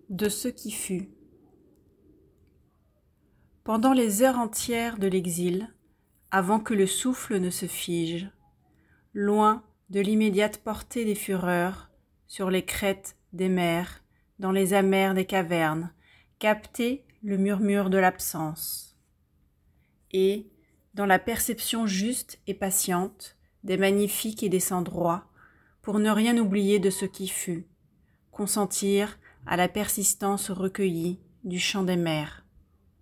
De ce qui fut. Pendant les heures entières de l'exil, avant que le souffle ne se fige, loin de l'immédiate portée des fureurs, sur les crêtes des mers, dans les amers des cavernes, capter le murmure de l'absence. Et, dans la perception juste et patiente des magnifiques et des sans droits, pour ne rien oublier de ce qui fut, consentir à la persistance recueillie du chant des mers.